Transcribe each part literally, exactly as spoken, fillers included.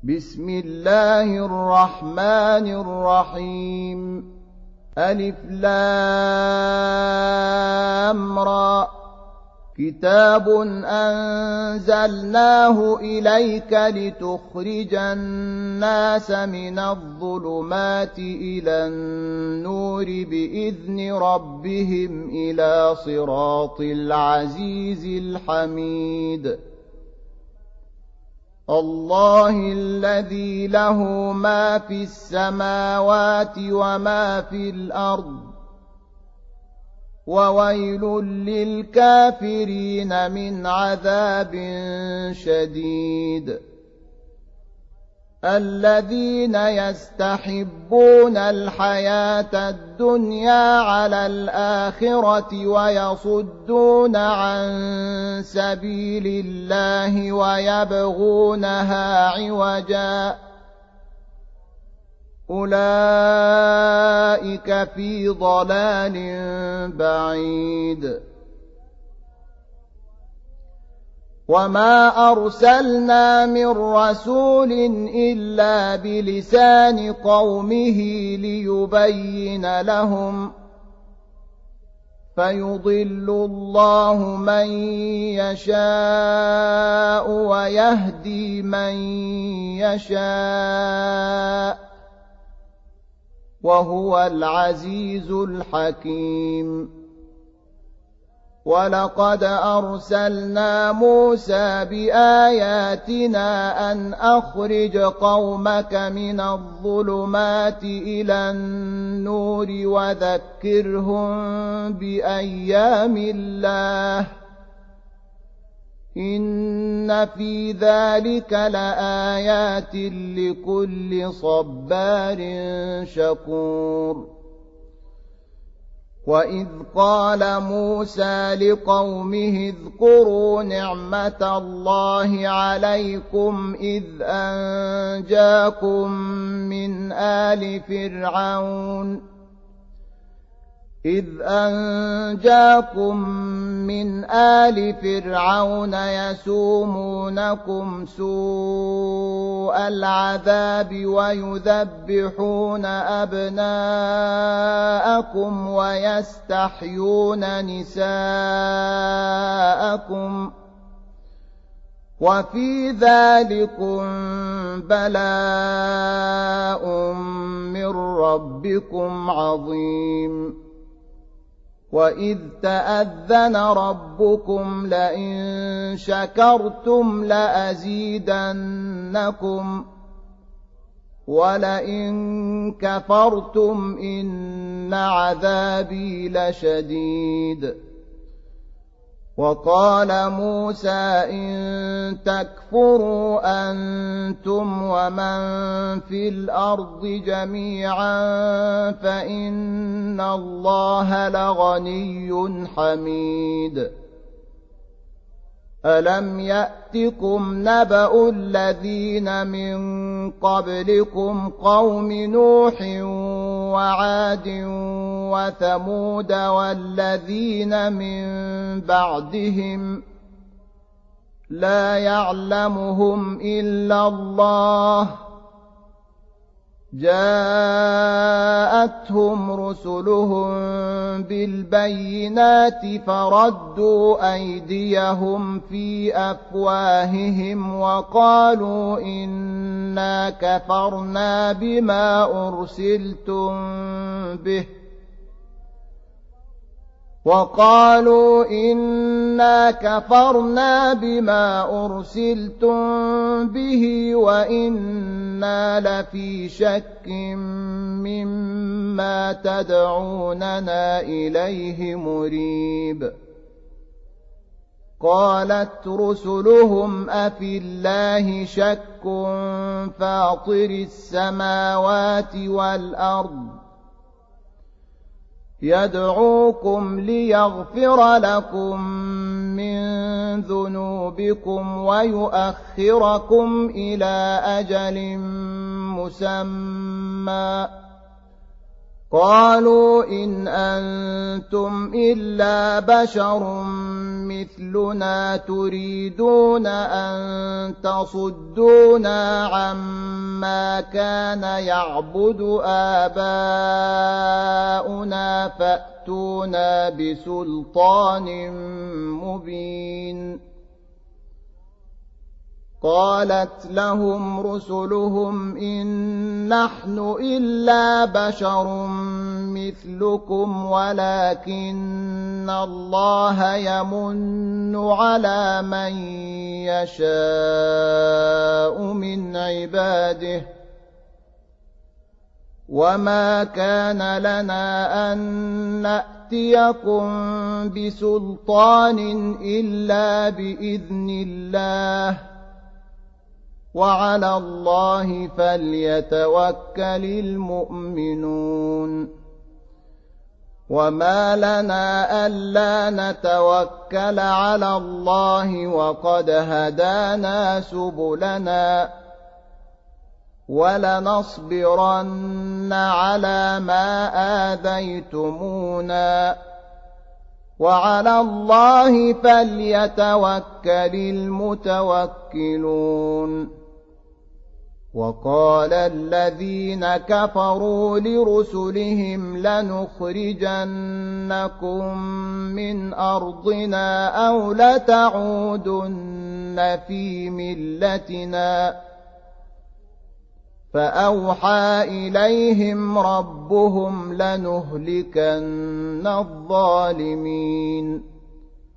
بسم الله الرحمن الرحيم ألف لام را كتاب أنزلناه إليك لتخرج الناس من الظلمات إلى النور بإذن ربهم إلى صراط العزيز الحميد الله الذي له ما في السماوات وما في الأرض وويل للكافرين من عذاب شديد الذين يستحبون الحياة الدنيا على الآخرة ويصدون عن سبيل الله ويبغونها عوجا أولئك في ضلال بعيد وما أرسلنا من رسول إلا بلسان قومه ليبين لهم فيضل الله من يشاء ويهدي من يشاء وهو العزيز الحكيم ولقد أرسلنا موسى بآياتنا أن أخرج قومك من الظلمات إلى النور وذكرهم بأيام الله إن في ذلك لآيات لكل صبار شكور وإذ قال موسى لقومه اذكروا نعمة الله عليكم إذ أنجاكم من آل فرعون إذ أنجاكم من آل فرعون يسومونكم سوء العذاب ويذبحون أبناءكم ويستحيون نساءكم وفي ذلكم بلاء من ربكم عظيم وإذ تأذن ربكم لئن شكرتم لأزيدنكم ولئن كفرتم إن عذابي لشديد وقال موسى إن تكفروا أنتم ومن في الأرض جميعا فإن الله لغني حميد ألم يأتكم نبأ الذين من قبلكم قوم نوح وعاد وثمود والذين من بعدهم لا يعلمهم إلا الله جاءتهم رسلهم بالبينات فردوا أيديهم في أفواههم وقالوا إنا كفرنا بما أرسلتم به وقالوا إنا كفرنا بما أرسلتم به وإنا لفي شك مما تدعوننا إليه مريب قالت رسلهم أفي الله شك فاطر السماوات والأرض يدعوكم ليغفر لكم من ذنوبكم ويؤخركم إلى أجل مسمى قالوا إن أنتم إلا بشر مثلنا تريدون أن تصدونا عما كان يعبد آباؤنا فأتونا بسلطان مبين. قالت لهم رسلهم إن نحن إلا بشر مثلكم ولكن الله يمن على من يشاء من عباده وما كان لنا أن نأتيكم بسلطان إلا بإذن الله وعلى الله فليتوكل المؤمنون. وما لنا ألا نتوكل على الله وقد هدانا سبلنا ولنصبرن على ما آذيتمونا وعلى الله فليتوكل المتوكلون. وقال الذين كفروا لرسلهم لنخرجنكم من أرضنا أو لتعودن في ملتنا فأوحى إليهم ربهم لنهلكن الظالمين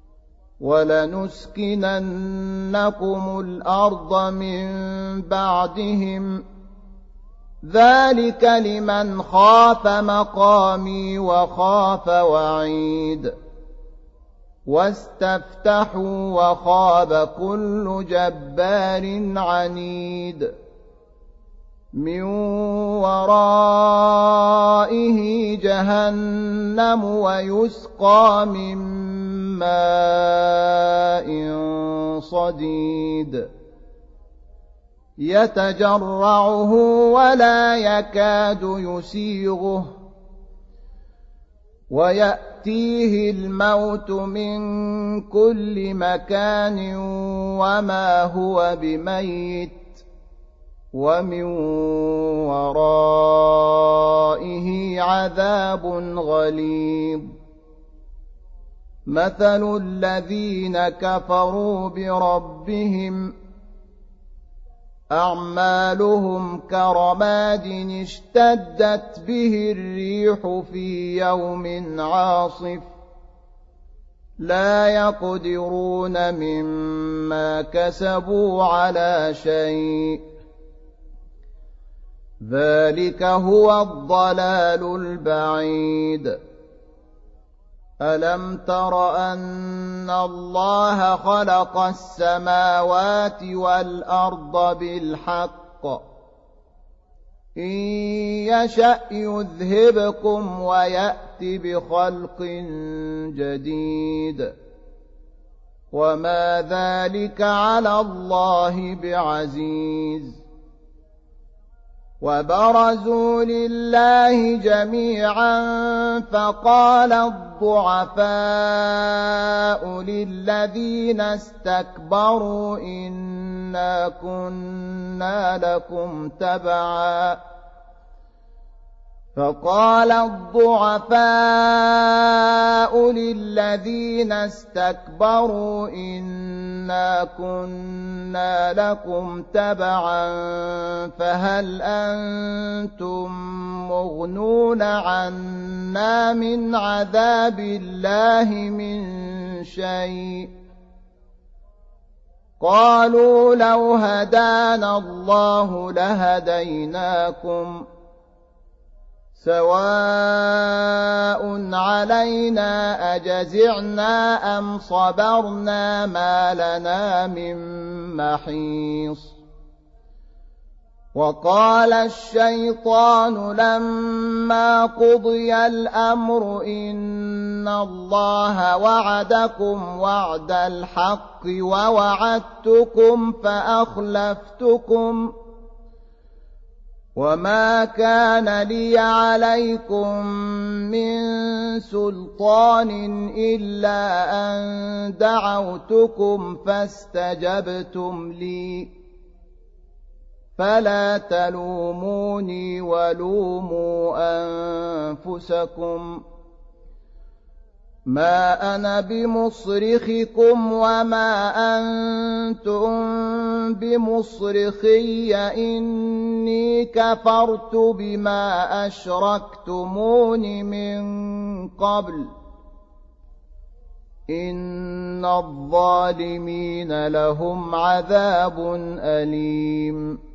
ولنسكننكم الأرض من بعدهم ذلك لمن خاف مقامي وخاف وعيد. واستفتحوا وخاب كل جبار عنيد من ورائه جهنم ويسقى من ماء صديد يتجرعه ولا يكاد يسيغه ويأتيه الموت من كل مكان وما هو بميت ومن ورائه عذاب غليظ. مثل الذين كفروا بربهم أعمالهم كرماد اشتدت به الريح في يوم عاصف لا يقدرون مما كسبوا على شيء ذلك هو الضلال البعيد. ألم تر أن الله خلق السماوات والأرض بالحق إن يشأ يذهبكم ويأت بخلق جديد وما ذلك على الله بعزيز. وبرزوا لله جميعا فقال الضعفاء للذين استكبروا إنا كنا لكم تبعا فقال الضعفاء للذين استكبروا إنا كنا لكم تبعا فهل أنتم مغنون عنا من عذاب الله من شيء قالوا لو هدانا الله لهديناكم سواء علينا أجزعنا أم صبرنا ما لنا من محيص. وقال الشيطان لما قضي الأمر إن الله وعدكم وعد الحق ووعدتكم فأخلفتكم وما كان لي عليكم من سلطان إلا أن دعوتكم فاستجبتم لي فلا تلوموني ولوموا أنفسكم ما أنا بمصرخكم وما أنتم بمصرخي إني كفرت بما أشركتمون من قبل إن الظالمين لهم عذاب أليم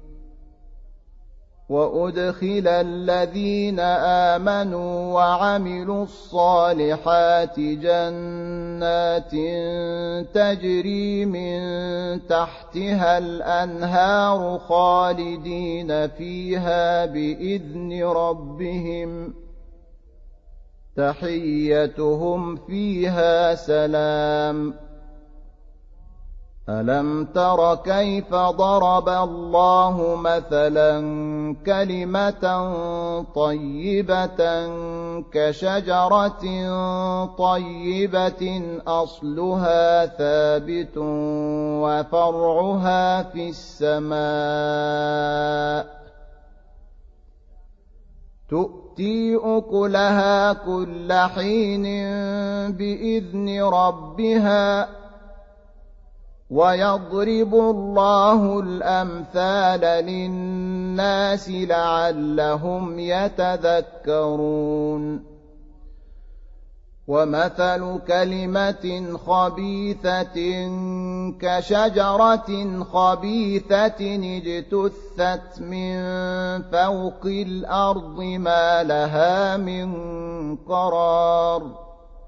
وأدخل الذين آمنوا وعملوا الصالحات جنات تجري من تحتها الأنهار خالدين فيها بإذن ربهم تحيتهم فيها سلام ألم تر كيف ضرب الله مثلا كلمة طيبة كشجرة طيبة أصلها ثابت وفرعها في السماء تؤتي أكلها كل حين بإذن ربها ويضرب الله الأمثال للناس لعلهم يتذكرون ومثل كلمة خبيثة كشجرة خبيثة اجتثت من فوق الأرض ما لها من قرار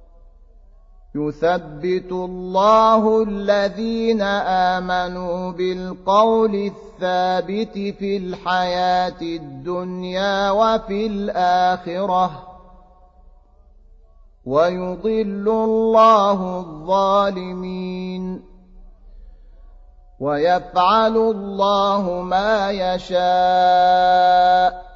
يثبت الله الذين آمنوا بالقول الثابت في الحياة الدنيا وفي الآخرة ويضل الله الظالمين ويفعل الله ما يشاء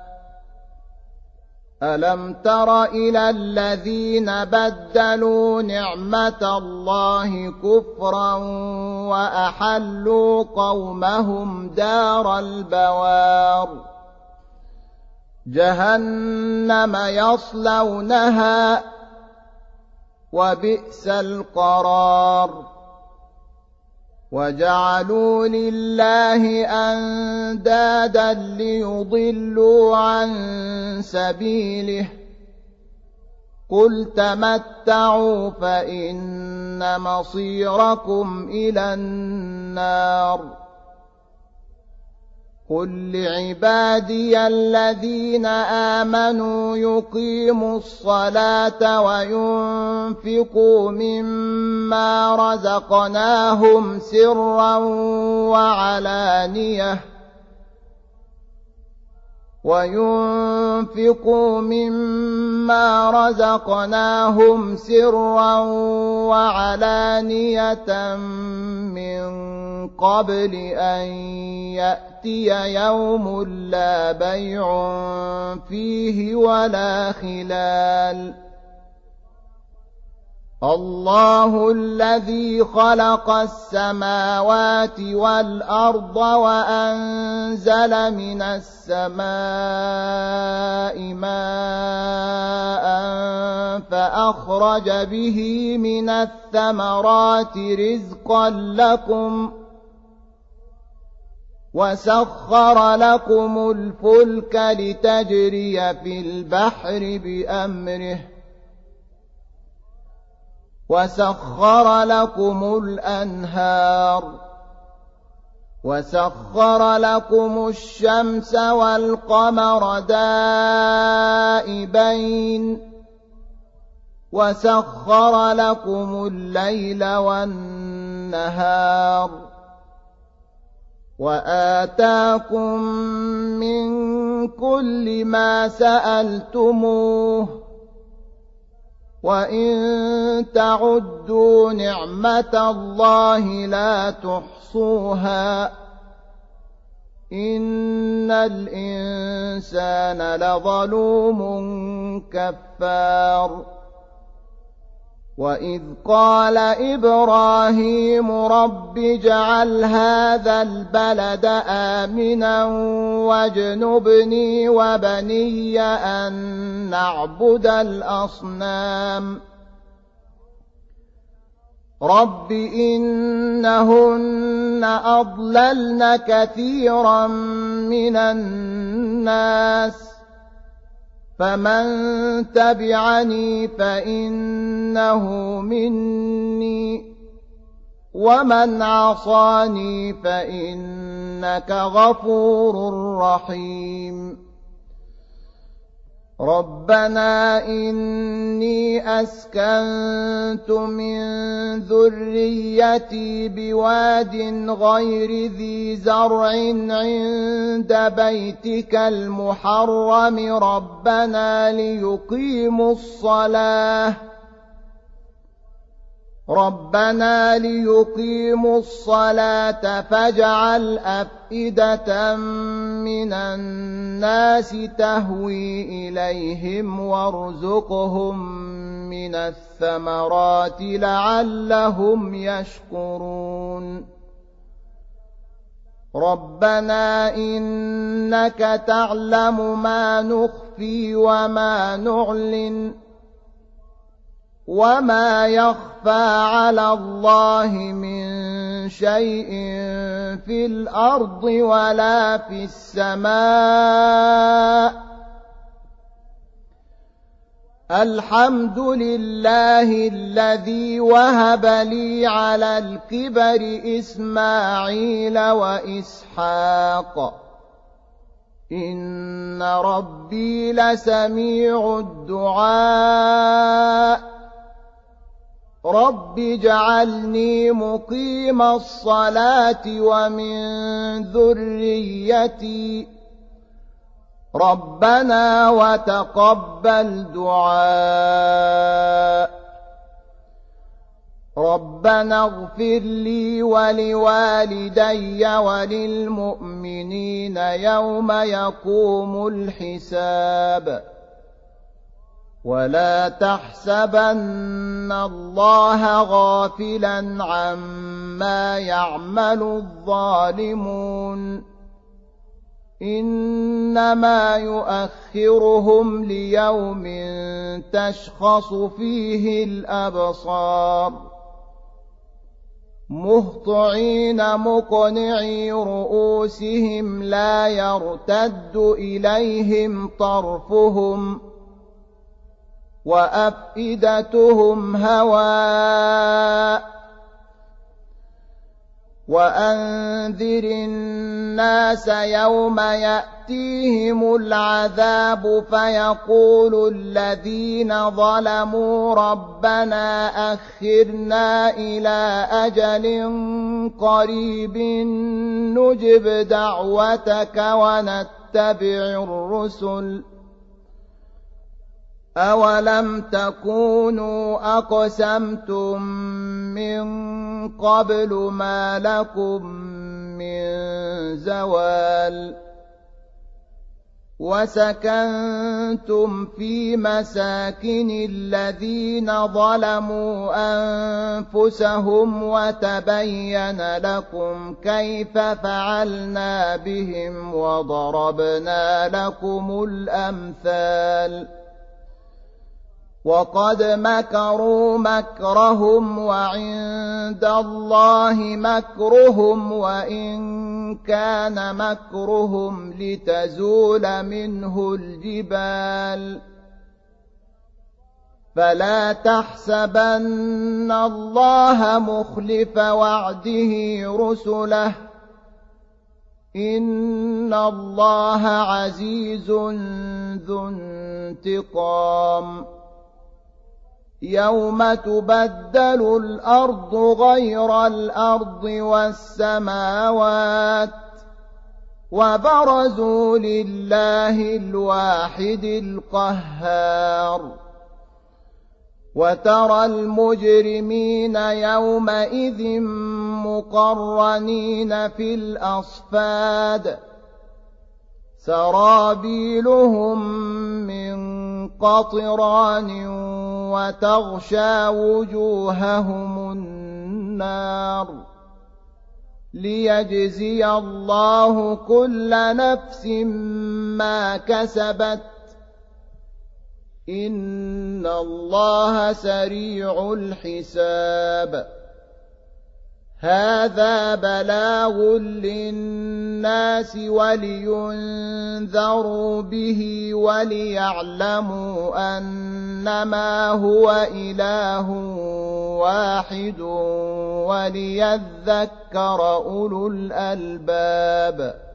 ألم تر إلى الذين بدلوا نعمة الله كفرا وأحلوا قومهم دار البوار جهنم يصلونها وبئس القرار وجعلوا لله أندادا ليضلوا عن سبيله قل تمتعوا فإن مصيركم إلى النار قل لعبادي الذين آمنوا يقيموا الصلاة وينفقوا مما رزقناهم سرا وعلانية وينفقوا مما رزقناهم سرا وعلانية من قبل أن يأتي يوم لا بيع فيه ولا خلال الله الذي خلق السماوات والأرض وأنزل من السماء ماء فأخرج به من الثمرات رزقا لكم وسخر لكم الفلك لتجري في البحر بأمره وسخر لكم الأنهار وسخر لكم الشمس والقمر دائبين وسخر لكم الليل والنهار وآتاكم من كل ما سألتموه وإن تعدوا نعمة الله لا تحصوها إن الإنسان الإنسان لظلوم كفار وإذ قال إبراهيم رب اجعل هذا البلد آمنا واجنبني وبني أن نعبد الأصنام رب إنهن أضللن كثيرا من الناس فمن تبعني فإنه مني ومن عصاني فإنك غفور رحيم ربنا إني أسكنت من ذريتي بواد غير ذي زرع عند بيتك المحرم ربنا ليقيموا الصلاة ربنا ليقيموا الصلاة فاجعل أفئدة من الناس تهوي إليهم وارزقهم من الثمرات لعلهم يشكرون ربنا إنك تعلم ما نخفي وما نعلن وما يخفى على الله من شيء في الأرض ولا في السماء الحمد لله الذي وهب لي على الكبر إسماعيل وإسحاق إن ربي لسميع الدعاء رب اجعلني مقيم الصلاة ومن ذريتي ربنا وتقبل دعاء ربنا اغفر لي ولوالدي وللمؤمنين يوم يقوم الحساب ولا تحسبن الله غافلا عما يعمل الظالمون إنما يؤخرهم ليوم تشخص فيه الأبصار مهطعين مقنعي رؤوسهم لا يرتد إليهم طرفهم وأفئدتهم هواء وأنذر الناس يوم يأتيهم العذاب فيقول الذين ظلموا ربنا أخرنا إلى أجل قريب نجب دعوتك ونتبع الرسل أولم تكونوا أقسمتم من قبل ما لكم من زوال وسكنتم في مساكن الذين ظلموا أنفسهم وتبين لكم كيف فعلنا بهم وضربنا لكم الأمثال وقد مكروا مكرهم وعند الله مكرهم وإن كان مكرهم لتزول منه الجبال فلا تحسبن الله مخلف وعده رسله إن الله عزيز ذو انتقام يوم تبدل الأرض غير الأرض والسماوات وبرزوا لله الواحد القهار وترى المجرمين يومئذ مقرنين في الأصفاد سرابيلهم من قطران وتغشى وجوههم النار ليجزي الله كل نفس ما كسبت إن الله سريع الحساب هذا بلاغ للناس ولينذروا به وليعلموا أنما هو إله واحد وليذكر أولو الألباب